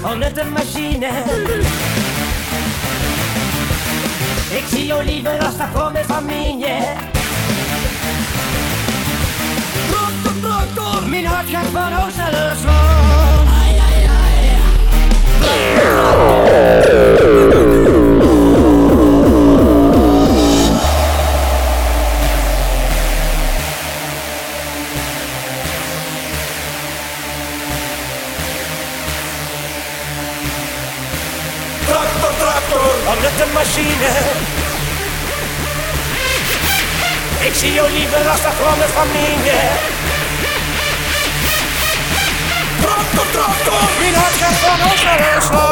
al net een machine. Ik zie jou liever als dat voor mijn familie. Tractor, tractor, mijn hart gaat van huis naar de slag. Ai, ai, ai. Tractor, tractor, al net een machine. Ik zie jou liever als dat van mijn familie. Tractor, tractor, mijn hart gaat van ons naar de slag.